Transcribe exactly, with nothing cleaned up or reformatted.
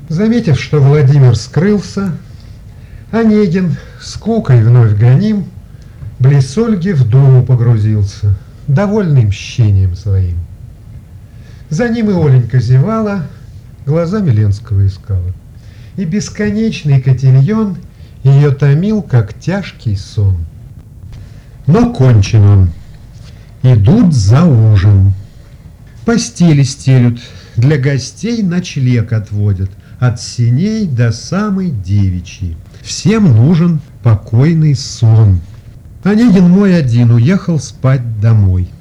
Заметив, что Владимир скрылся, Онегин, скукой вновь гоним, близ Ольги в думу погрузился, довольный мщением своим. За ним и Оленька зевала, глазами Ленского искала, и бесконечный котильон ее томил, как тяжкий сон. Но кончен он. Идут за ужин. Постели стелют, для гостей ночлег отводят, от сеней до самой девичьей. Всем нужен покойный сон. Онегин мой один уехал спать домой.